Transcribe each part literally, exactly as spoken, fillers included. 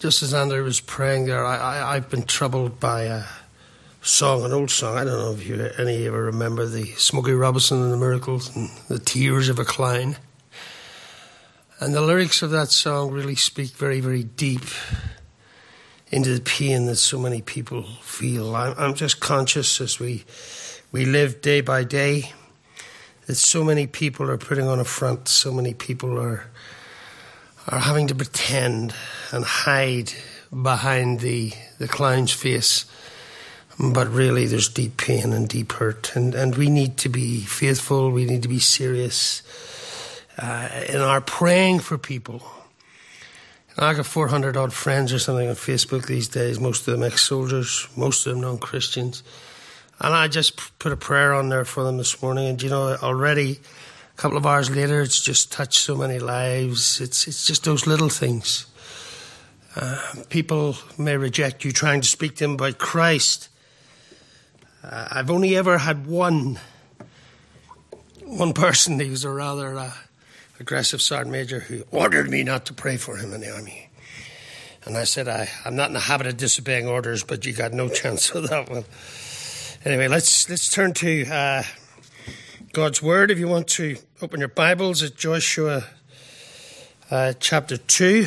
just as Andrew was praying there, I, I, I've been troubled by a song, an old song. I don't know if you any of you ever remember the Smokey Robinson and the Miracles and the Tears of a Clown. And the lyrics of that song really speak very, very deep into the pain that so many people feel. I'm, I'm just conscious as we we live day by day that so many people are putting on a front, so many people are are having to pretend and hide behind the, the clown's face. But really there's deep pain and deep hurt. And, and we need to be faithful, we need to be serious uh, in our praying for people. I got four hundred odd friends or something on Facebook these days, most of them ex-soldiers, most of them non-Christians. And I just put a prayer on there for them this morning. And, you know, already a couple of hours later, it's just touched so many lives. It's it's just those little things. Uh, people may reject you trying to speak to them about Christ. Uh, I've only ever had one, one person. He was a rather uh, aggressive sergeant major who ordered me not to pray for him in the army. And I said, I, I'm not in the habit of disobeying orders, but you got no chance of that one. Anyway, let's let's turn to uh, God's Word. If you want to open your Bibles at Joshua uh, chapter two.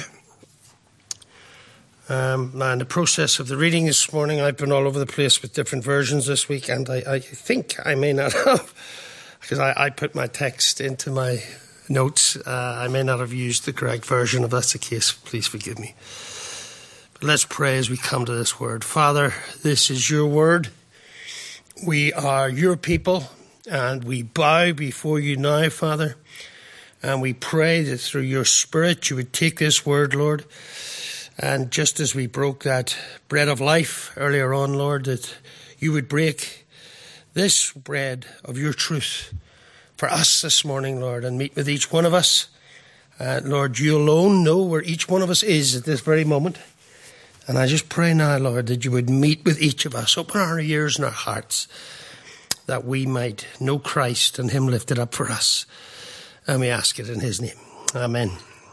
Um, now, in the process of the reading this morning, I've been all over the place with different versions this week, and I, I think I may not have, because I, I put my text into my notes. Uh, I may not have used the correct version. If that's the case, please forgive me. But let's pray as we come to this Word. Father, this is your Word. We are your people, and we bow before you now, Father, and we pray that through your Spirit you would take this Word, Lord, and just as we broke that bread of life earlier on, Lord, that you would break this bread of your truth for us this morning, Lord, and meet with each one of us. Uh, Lord, you alone know where each one of us is at this very moment. And I just pray now, Lord, that you would meet with each of us, open our ears and our hearts, that we might know Christ and him lifted up for us. And we ask it in his name. Amen.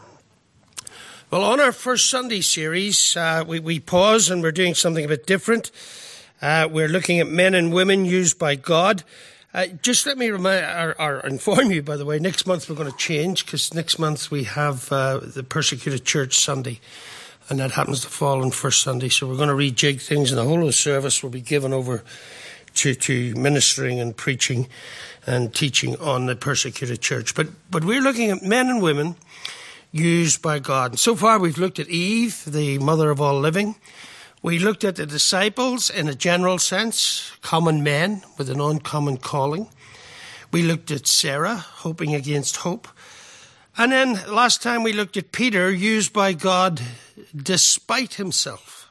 Well, on our first Sunday series, uh, we, we pause and we're doing something a bit different. Uh, we're looking at men and women used by God. Uh, just let me remind, or, or inform you, by the way, next month we're going to change, because next month we have uh, the Persecuted Church Sunday, and that happens to fall on first Sunday. So we're going to rejig things, and the whole of the service will be given over to, to ministering and preaching and teaching on the persecuted church. But, but we're looking at men and women used by God. And so far we've looked at Eve, the mother of all living. We looked at the disciples in a general sense, common men with an uncommon calling. We looked at Sarah, hoping against hope. And then last time we looked at Peter, used by God despite himself.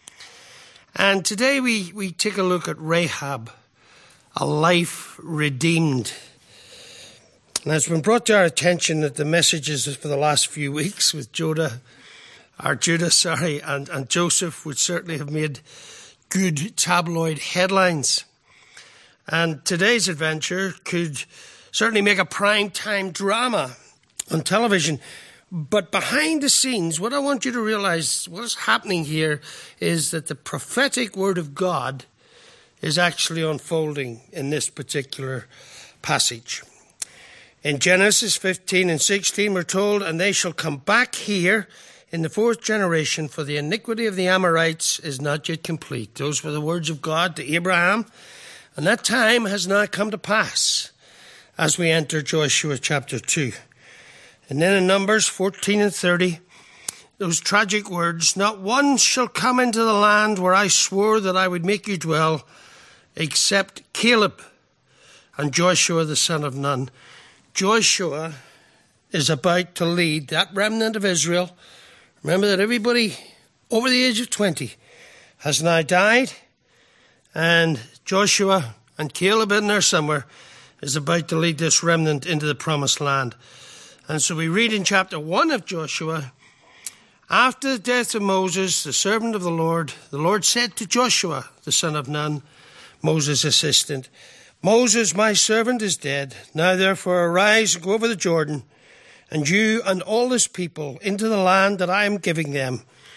And today we, we take a look at Rahab, a life redeemed. And it's been brought to our attention that the messages for the last few weeks with Judah, or Judah, sorry, and, and Joseph would certainly have made good tabloid headlines. And today's adventure could certainly make a prime time drama on television. But behind the scenes, what I want you to realize, what is happening here is that the prophetic word of God is actually unfolding in this particular passage. In Genesis fifteen and sixteen, we're told, and they shall come back here in the fourth generation, for the iniquity of the Amorites is not yet complete. Those were the words of God to Abraham, and that time has now come to pass as we enter Joshua chapter two. And then in Numbers fourteen and thirty, those tragic words, not one shall come into the land where I swore that I would make you dwell, except Caleb and Joshua the son of Nun. Joshua is about to lead that remnant of Israel. Remember that everybody over the age of twenty has now died, and Joshua and Caleb in there somewhere is about to lead this remnant into the promised land. And so we read in chapter one of Joshua, after the death of Moses, the servant of the Lord, the Lord said to Joshua, the son of Nun, Moses' assistant, Moses, my servant, is dead. Now therefore arise and go over the Jordan, and you and all this people into the land that I am giving them,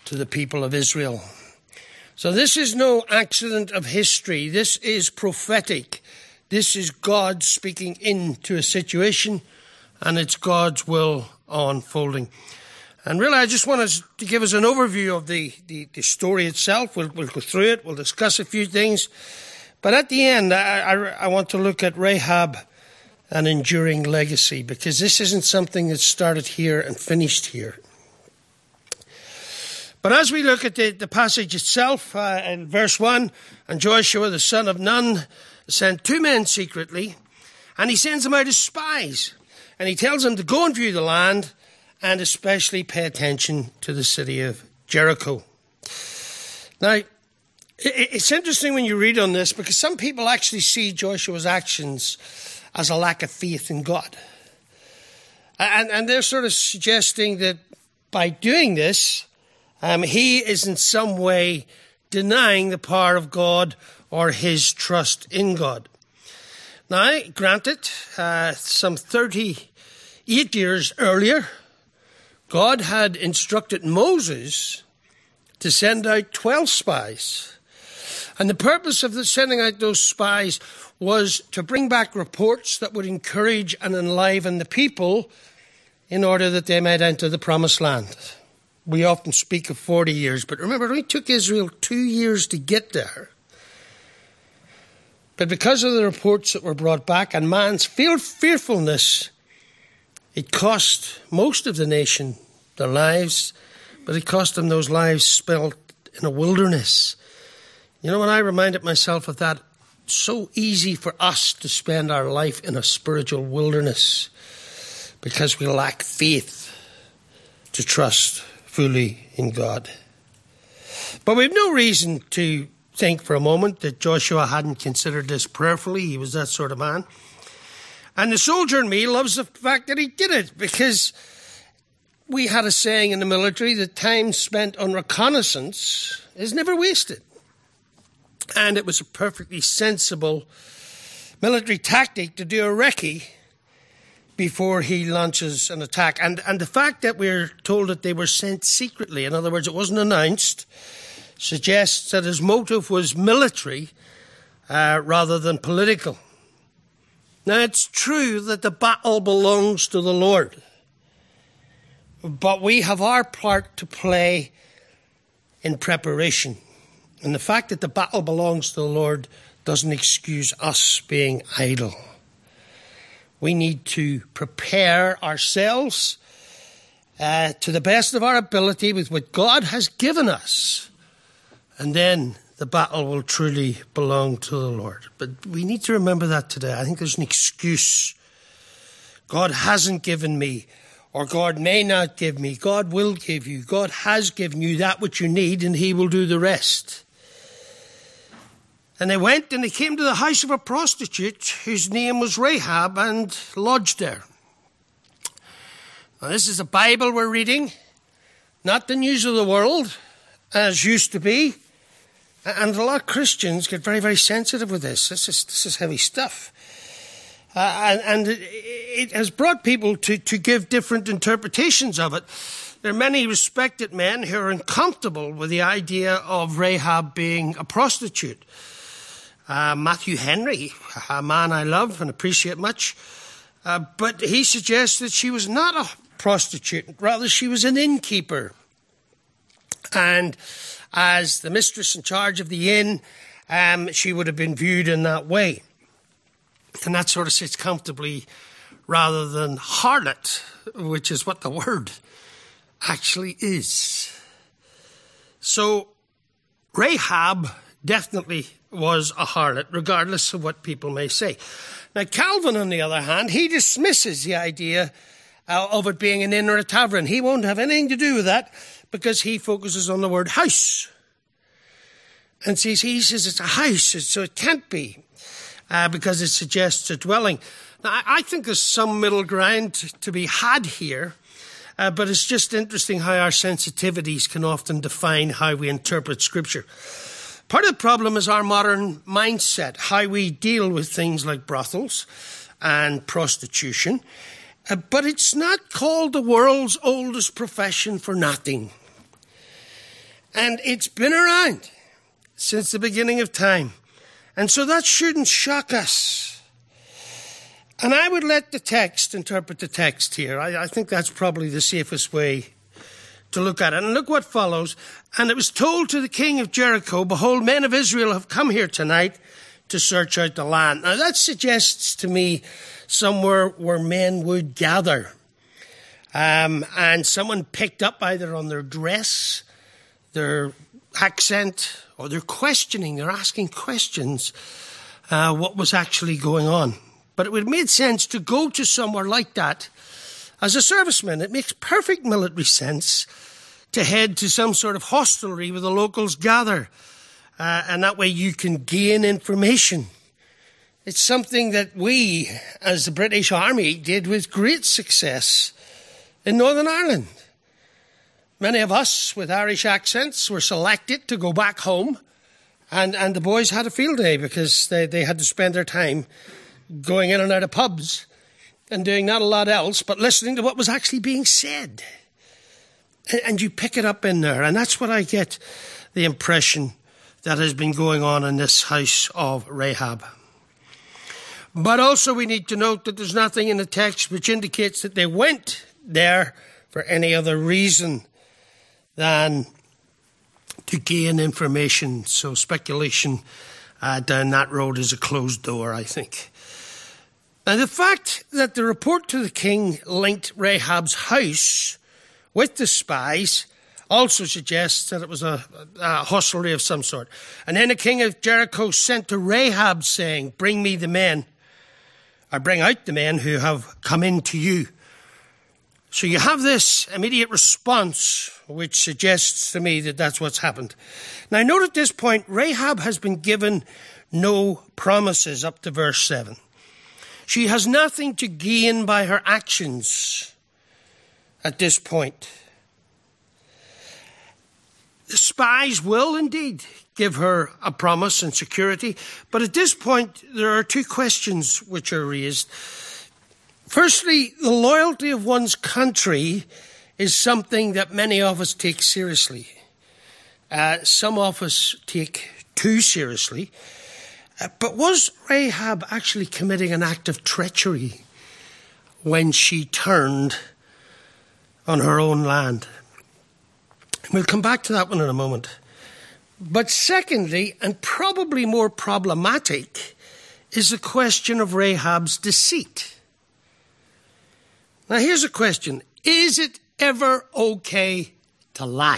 to the people of Israel. So this is no accident of history. This is prophetic. This is God speaking into a situation, and it's God's will unfolding. And really, I just want us to give us an overview of the, the, the story itself. We'll, we'll go through it. We'll discuss a few things. But at the end, I, I, I want to look at Rahab, an enduring legacy, because this isn't something that started here and finished here. But as we look at the, the passage itself, uh, in verse one, and Joshua, the son of Nun, sent two men secretly, and he sends them out as spies. And he tells them to go and view the land, and especially pay attention to the city of Jericho. Now, it's interesting when you read on this, because some people actually see Joshua's actions as a lack of faith in God. And, and they're sort of suggesting that by doing this, um, he is in some way denying the power of God or his trust in God. Now, granted, uh, some thirty-eight years earlier, God had instructed Moses to send out twelve spies. And the purpose of the sending out those spies was to bring back reports that would encourage and enliven the people in order that they might enter the promised land. We often speak of forty years, but remember, it only took Israel two years to get there. But because of the reports that were brought back and man's fearfulness, it cost most of the nation their lives, but it cost them those lives spent in a wilderness. You know, when I reminded myself of that, it's so easy for us to spend our life in a spiritual wilderness because we lack faith to trust fully in God. But we have no reason to think for a moment that Joshua hadn't considered this prayerfully. He was that sort of man. And the soldier in me loves the fact that he did it, because we had a saying in the military that time spent on reconnaissance is never wasted. And it was a perfectly sensible military tactic to do a recce before he launches an attack. And, and the fact that we're told that they were sent secretly, in other words, it wasn't announced, suggests that his motive was military uh, rather than political. Now, it's true that the battle belongs to the Lord, but we have our part to play in preparation. And the fact that the battle belongs to the Lord doesn't excuse us being idle. We need to prepare ourselves uh, to the best of our ability with what God has given us. And then the battle will truly belong to the Lord. But we need to remember that today. I think there's an excuse. God hasn't given me, or God may not give me. God will give you. God has given you that which you need, and he will do the rest. And they went and they came to the house of a prostitute whose name was Rahab, and lodged there. Now, this is a Bible we're reading, not the news of the world, as used to be. And a lot of Christians get very, very sensitive with this. This is this is heavy stuff. Uh, and and it, it has brought people to, to give different interpretations of it. There are many respected men who are uncomfortable with the idea of Rahab being a prostitute. Uh, Matthew Henry, a man I love and appreciate much, uh, but he suggests that she was not a prostitute. Rather, she was an innkeeper. And as the mistress in charge of the inn, um, she would have been viewed in that way. And that sort of sits comfortably rather than harlot, which is what the word actually is. So Rahab definitely was a harlot, regardless of what people may say. Now, Calvin, on the other hand, he dismisses the idea uh, of it being an inn or a tavern. He won't have anything to do with that, because he focuses on the word house. And sees, he says it's a house, so it can't be, uh, because it suggests a dwelling. Now, I think there's some middle ground to be had here, uh, but it's just interesting how our sensitivities can often define how we interpret Scripture. Part of the problem is our modern mindset, how we deal with things like brothels and prostitution. Uh, but it's not called the world's oldest profession for nothing. And it's been around since the beginning of time. And so that shouldn't shock us. And I would let the text interpret the text here. I, I think that's probably the safest way to look at it. And look what follows. And it was told to the king of Jericho, behold, men of Israel have come here tonight to search out the land. Now that suggests to me somewhere where men would gather. Um, and someone picked up either on their dress, their accent, or they're questioning, they're asking questions, uh, what was actually going on. But it would have made sense to go to somewhere like that as a serviceman. It makes perfect military sense to head to some sort of hostelry where the locals gather. Uh, and that way you can gain information. It's something that we, as the British Army, did with great success in Northern Ireland. Many of us with Irish accents were selected to go back home, and, and the boys had a field day because they, they had to spend their time going in and out of pubs and doing not a lot else but listening to what was actually being said. And, and you pick it up in there, and that's what I get the impression that has been going on in this house of Rahab. But also we need to note that there's nothing in the text which indicates that they went there for any other reason than to gain information. So speculation uh, down that road is a closed door, I think. Now, the fact that the report to the king linked Rahab's house with the spies also suggests that it was a, a hostelry of some sort. And then the king of Jericho sent to Rahab saying, bring me the men, or bring out the men who have come in to you. So you have this immediate response, which suggests to me that that's what's happened. Now, note at this point, Rahab has been given no promises up to verse seven. She has nothing to gain by her actions at this point. The spies will indeed give her a promise and security, but at this point, there are two questions which are raised. Firstly, the loyalty of one's country is something that many of us take seriously. Uh, some of us take too seriously. Uh, but was Rahab actually committing an act of treachery when she turned on her own land? We'll come back to that one in a moment. But secondly, and probably more problematic, is the question of Rahab's deceit. Now, here's a question. Is it ever okay to lie?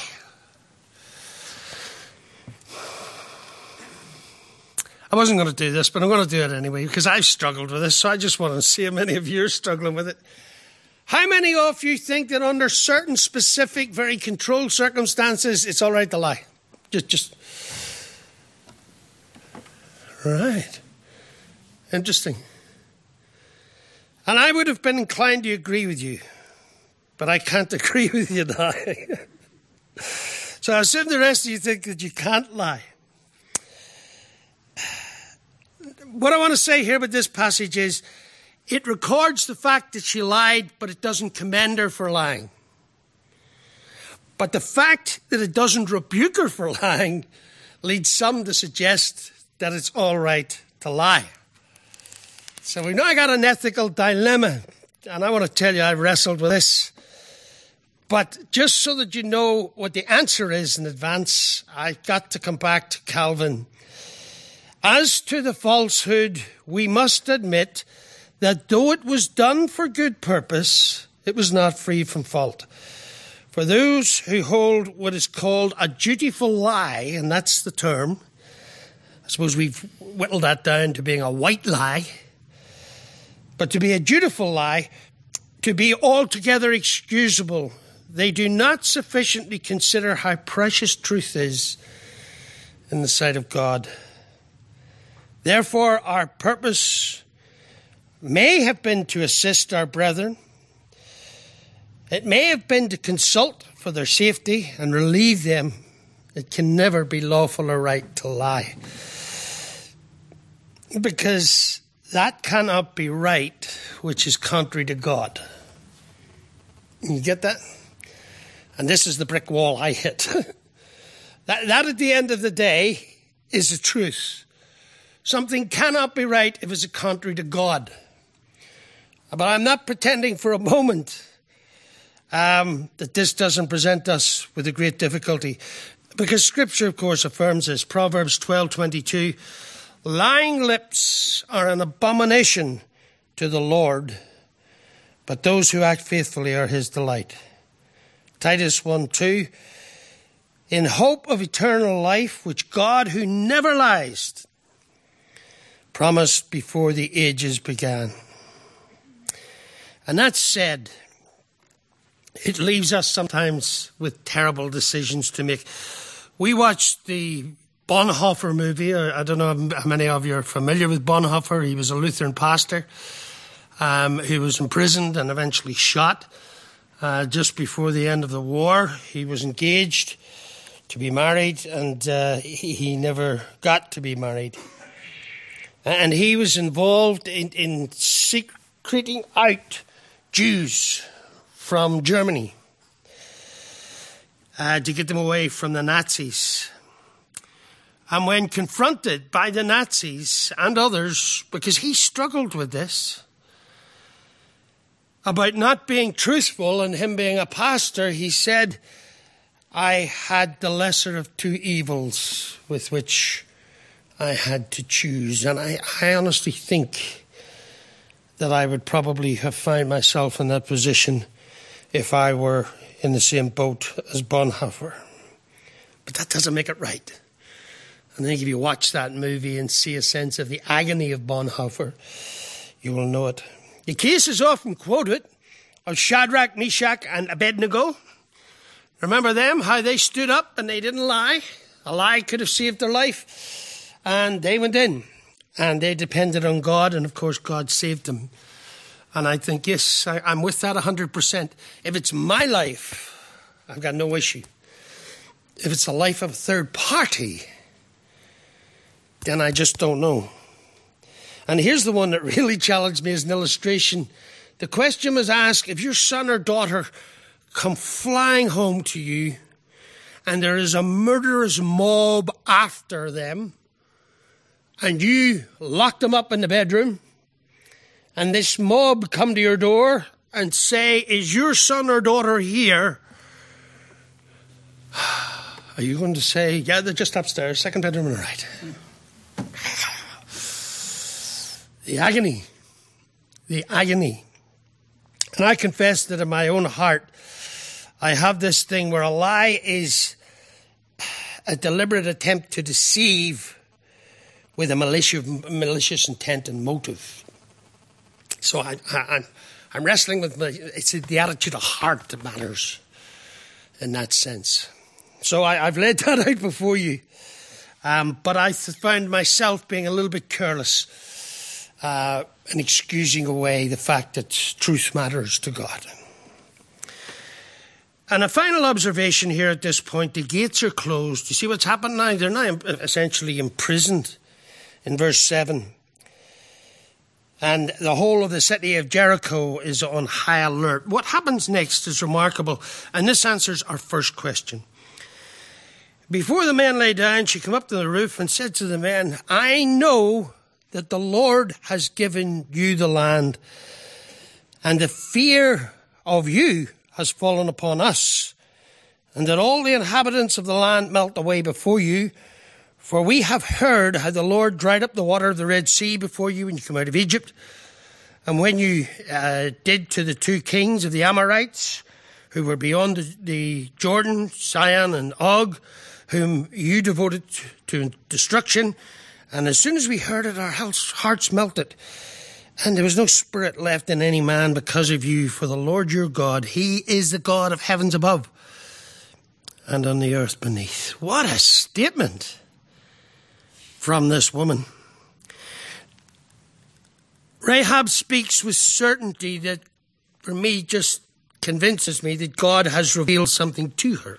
I wasn't going to do this, but I'm going to do it anyway because I've struggled with this, so I just want to see how many of you are struggling with it. How many of you think that under certain specific, very controlled circumstances, it's all right to lie? Just, just. Right. Interesting. And I would have been inclined to agree with you, but I can't agree with you now. So I assume the rest of you think that you can't lie. What I want to say here with this passage is, it records the fact that she lied, but it doesn't commend her for lying. But the fact that it doesn't rebuke her for lying leads some to suggest that it's all right to lie. So we've now got an ethical dilemma, and I want to tell you I wrestled with this. But just so that you know what the answer is in advance, I've got to come back to Calvin. As to the falsehood, we must admit that though it was done for good purpose, it was not free from fault. For those who hold what is called a dutiful lie, and that's the term, I suppose we've whittled that down to being a white lie, but to be a dutiful lie, to be altogether excusable, they do not sufficiently consider how precious truth is in the sight of God. Therefore, our purpose may have been to assist our brethren. It may have been to consult for their safety and relieve them. It can never be lawful or right to lie, because that cannot be right, which is contrary to God. You get that? And this is the brick wall I hit. That, that at the end of the day is the truth. Something cannot be right if it's contrary to God. But I'm not pretending for a moment um, that this doesn't present us with a great difficulty. Because Scripture, of course, affirms this. Proverbs twelve twenty-two, lying lips are an abomination to the Lord, but those who act faithfully are his delight. Titus one two, in hope of eternal life, which God, who never lies, promised before the ages began. And that said, it leaves us sometimes with terrible decisions to make. We watched the Bonhoeffer movie. I don't know how many of you are familiar with Bonhoeffer. He was a Lutheran pastor um, who was imprisoned and eventually shot uh, just before the end of the war. He was engaged to be married, and uh, he, he never got to be married. And he was involved in, in secreting out Jews from Germany uh, to get them away from the Nazis. And when confronted by the Nazis and others, because he struggled with this, about not being truthful and him being a pastor, he said, I had the lesser of two evils with which I had to choose. And I, I honestly think that I would probably have found myself in that position if I were in the same boat as Bonhoeffer. But that doesn't make it right. And I think if you watch that movie and see a sense of the agony of Bonhoeffer, you will know it. The case is often quoted of Shadrach, Meshach, and Abednego. Remember them, how they stood up and they didn't lie? A lie could have saved their life. And they went in. And they depended on God, and of course God saved them. And I think, yes, I, I'm with that one hundred percent. If it's my life, I've got no issue. If it's the life of a third party, then I just don't know. And here's the one that really challenged me as an illustration. The question was asked, if your son or daughter come flying home to you, and there is a murderous mob after them, and you lock them up in the bedroom, and this mob come to your door and say, is your son or daughter here? Are you going to say, yeah, they're just upstairs, second bedroom on the right? The agony. The agony. And I confess that in my own heart, I have this thing where a lie is a deliberate attempt to deceive with a malicious, malicious intent and motive. So I, I, I'm, I'm wrestling with my, it's the attitude of heart that matters in that sense. So I, I've laid that out before you. Um, but I found myself being a little bit careless uh, and excusing away the fact that truth matters to God. And a final observation here at this point, the gates are closed. You see what's happened now? They're now essentially imprisoned in verse seven. And the whole of the city of Jericho is on high alert. What happens next is remarkable. And this answers our first question. Before the men lay down, she came up to the roof and said to the men, I know that the Lord has given you the land, and the fear of you has fallen upon us, and that all the inhabitants of the land melt away before you. For we have heard how the Lord dried up the water of the Red Sea before you when you came out of Egypt, and when you uh, did to the two kings of the Amorites, who were beyond the, the Jordan, Sihon and Og, whom you devoted to destruction. And as soon as we heard it, our hearts melted. And there was no spirit left in any man because of you. For the Lord your God, he is the God of heavens above and on the earth beneath. What a statement from this woman. Rahab speaks with certainty that, for me, just convinces me that God has revealed something to her.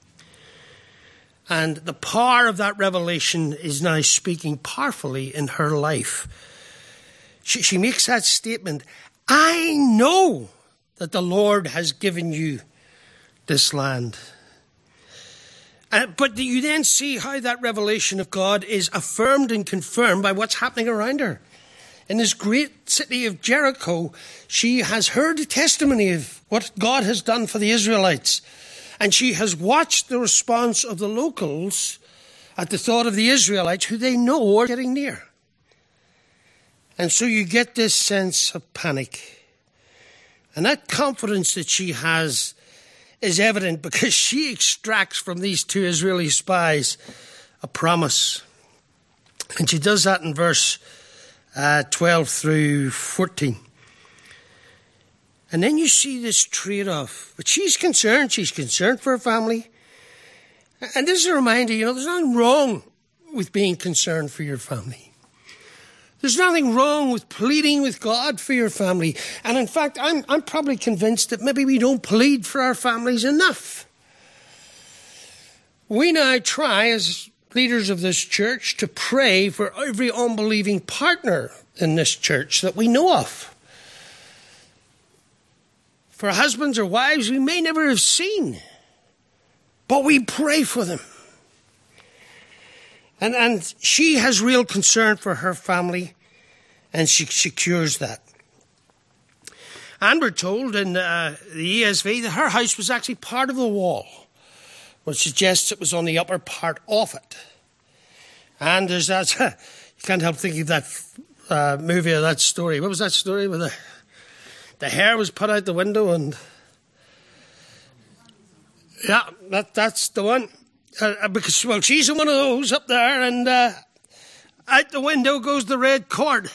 And the power of that revelation is now speaking powerfully in her life. She, she makes that statement, I know that the Lord has given you this land. Uh, but you then see how that revelation of God is affirmed and confirmed by what's happening around her. In this great city of Jericho, she has heard the testimony of what God has done for the Israelites. And she has watched the response of the locals at the thought of the Israelites, who they know are getting near. And so you get this sense of panic. And that confidence that she has is evident because she extracts from these two Israeli spies a promise. And she does that in verse uh, twelve through fourteen. And then you see this trade-off. But she's concerned. She's concerned for her family. And this is a reminder, you know, there's nothing wrong with being concerned for your family. There's nothing wrong with pleading with God for your family. And in fact, I'm, I'm probably convinced that maybe we don't plead for our families enough. We now try, as leaders of this church, to pray for every unbelieving partner in this church that we know of. For husbands or wives we may never have seen, but we pray for them. And, and she has real concern for her family, and she secures that. And we're told in uh, the E S V that her house was actually part of the wall, which suggests it was on the upper part of it. And there's that, you can't help thinking of that uh, movie or that story. What was that story with the... The hair was put out the window and... Yeah, that, that's the one. Uh, because, well, she's in one of those up there and uh, out the window goes the red cord.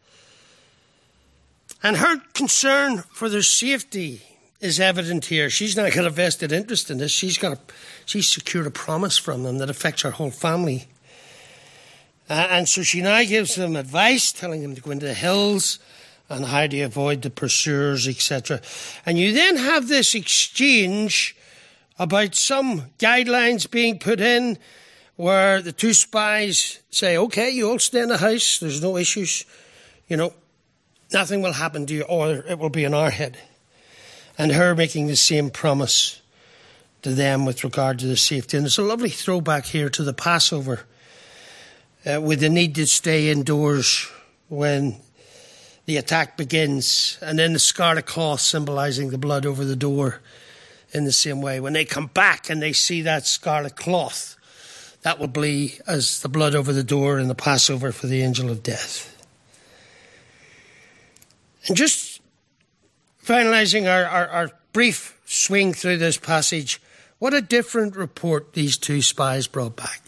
And her concern for their safety is evident here. She's not got a vested interest in this. She's got a, she's secured a promise from them that affects her whole family. Uh, and so she now gives them advice, telling them to go into the hills and how to avoid the pursuers, et cetera. And you then have this exchange about some guidelines being put in where the two spies say, okay, you all stay in the house, there's no issues, you know, nothing will happen to you, or it will be in our head. And her making the same promise to them with regard to the safety. And there's a lovely throwback here to the Passover uh, with the need to stay indoors when the attack begins, and then the scarlet cloth symbolizing the blood over the door in the same way. When they come back and they see that scarlet cloth, that will be as the blood over the door in the Passover for the angel of death. And just finalizing our, our, our brief swing through this passage, what a different report these two spies brought back.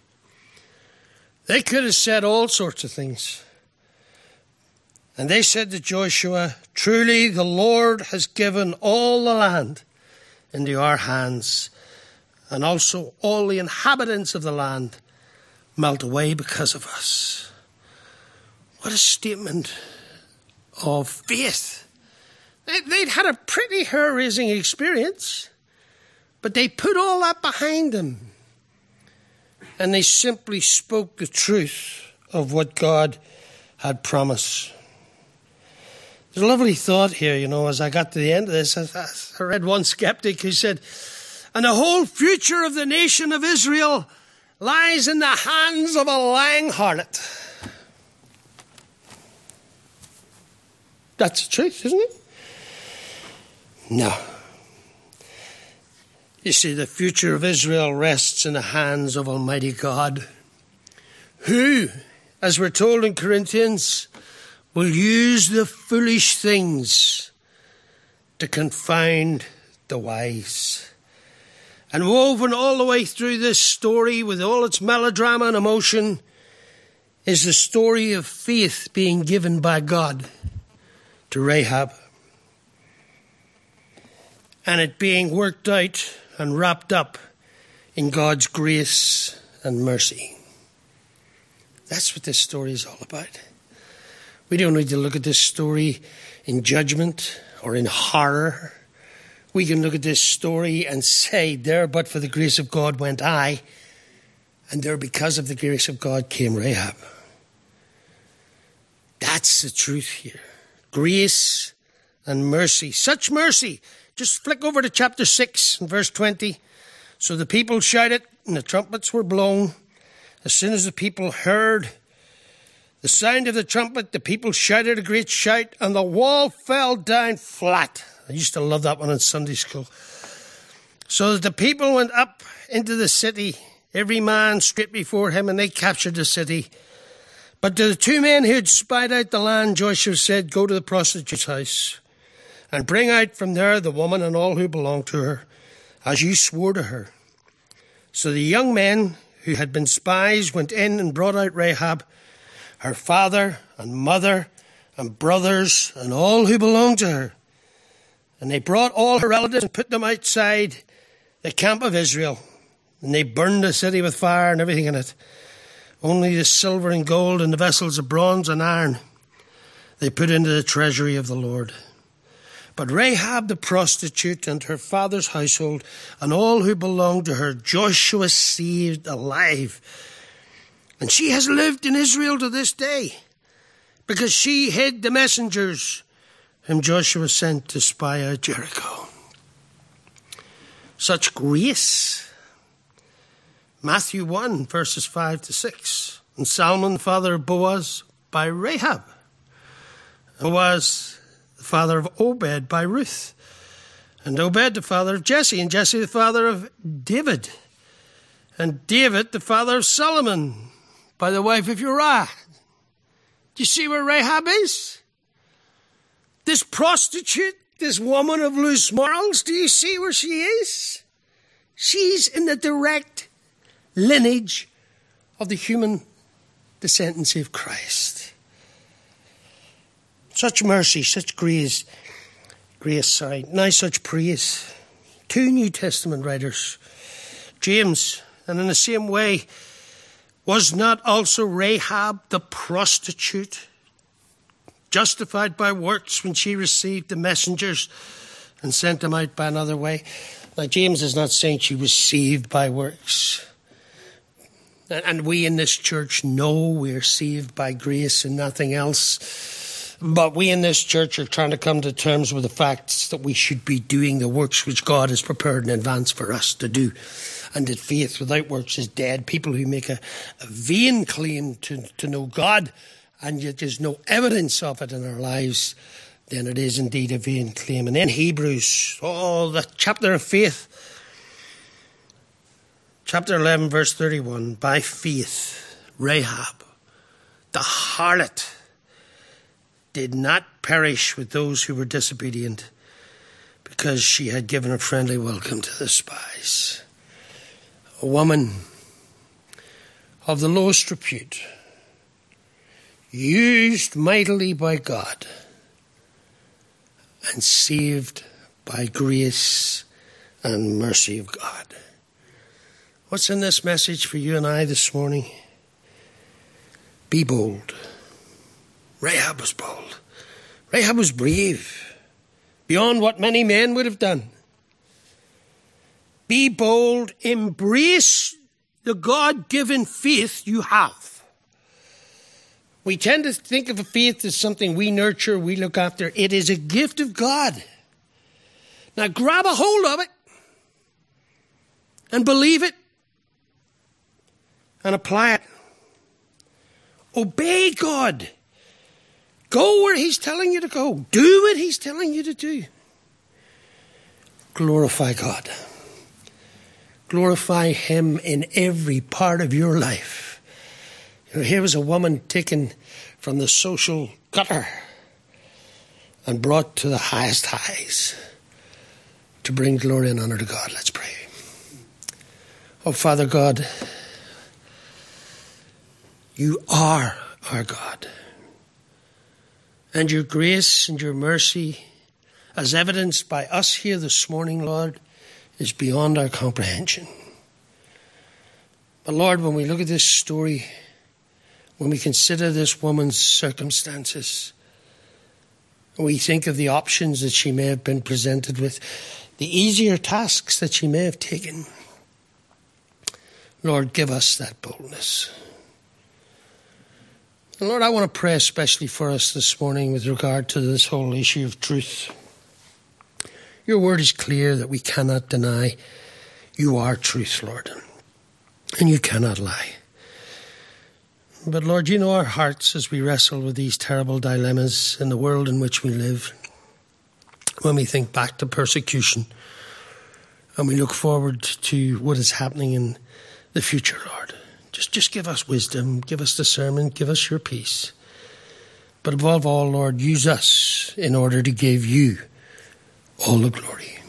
They could have said all sorts of things. And they said to Joshua, truly the Lord has given all the land into our hands, and also all the inhabitants of the land melt away because of us. What a statement of faith. They'd had a pretty hair-raising experience, but they put all that behind them, and they simply spoke the truth of what God had promised. There's a lovely thought here, you know, as I got to the end of this. I, I read one skeptic who said, and the whole future of the nation of Israel lies in the hands of a lying harlot. That's the truth, isn't it? No. You see, the future of Israel rests in the hands of Almighty God, who, as we're told in Corinthians, will use the foolish things to confound the wise. And woven all the way through this story with all its melodrama and emotion is the story of faith being given by God to Rahab. And it being worked out and wrapped up in God's grace and mercy. That's what this story is all about. We don't need to look at this story in judgment or in horror. We can look at this story and say, there but for the grace of God went I, and there because of the grace of God came Rahab. That's the truth here. Grace and mercy. Such mercy. Just flick over to chapter six and verse twenty. So the people shouted, and the trumpets were blown. As soon as the people heard the sound of the trumpet, the people shouted a great shout, and the wall fell down flat. I used to love that one in Sunday school. So that the people went up into the city, every man straight before him, and they captured the city. But to the two men who had spied out the land, Joshua said, "Go to the prostitute's house, and bring out from there the woman and all who belong to her, as you swore to her." So the young men who had been spies went in and brought out Rahab, her father and mother and brothers and all who belonged to her. And they brought all her relatives and put them outside the camp of Israel. And they burned the city with fire and everything in it. Only the silver and gold and the vessels of bronze and iron they put into the treasury of the Lord. But Rahab the prostitute and her father's household and all who belonged to her, Joshua saved alive. And she has lived in Israel to this day, because she hid the messengers whom Joshua sent to spy out Jericho. Such grace. Matthew one, verses five to six. And Salmon, father of Boaz, by Rahab. Boaz, the father of Obed, by Ruth. And Obed, the father of Jesse. And Jesse, the father of David. And David, the father of Solomon, by the wife of Uriah. Do you see where Rahab is? This prostitute, this woman of loose morals, do you see where she is? She's in the direct lineage of the human descendancy of Christ. Such mercy, such grace, grace, sorry, now such praise. Two New Testament writers, James, and in the same way, was not also Rahab the prostitute justified by works when she received the messengers and sent them out by another way? Now, James is not saying she was saved by works. And we in this church know we're saved by grace and nothing else. But we in this church are trying to come to terms with the facts that we should be doing the works which God has prepared in advance for us to do. And that faith without works is dead. People who make a, a vain claim to, to know God, and yet there's no evidence of it in our lives, then it is indeed a vain claim. And then Hebrews, oh, the chapter of faith. Chapter eleven, verse thirty-one. By faith, Rahab, the harlot, did not perish with those who were disobedient, because she had given a friendly welcome to the spies. A woman of the lowest repute, used mightily by God, and saved by grace and mercy of God. What's in this message for you and I this morning? Be bold. Rahab was bold. Rahab was brave, beyond what many men would have done. Be bold. Embrace the God-given faith you have. We tend to think of a faith as something we nurture, we look after. It is a gift of God. Now grab a hold of it and believe it and apply it. Obey God. Go where he's telling you to go. Do what he's telling you to do. Glorify God. Glorify him in every part of your life. You know, here was a woman taken from the social gutter and brought to the highest highs to bring glory and honor to God. Let's pray. Oh, Father God, you are our God. And your grace and your mercy, as evidenced by us here this morning, Lord, is beyond our comprehension. But Lord, when we look at this story, when we consider this woman's circumstances, we think of the options that she may have been presented with, the easier tasks that she may have taken. Lord, give us that boldness. And Lord, I want to pray especially for us this morning with regard to this whole issue of truth. Your word is clear that we cannot deny You are truth, Lord, and you cannot lie. But Lord, you know our hearts as we wrestle with these terrible dilemmas in the world in which we live. When we think back to persecution and we look forward to what is happening in the future, Lord, just, just give us wisdom, give us discernment, give us your peace. But above all, Lord, use us in order to give you all the glory.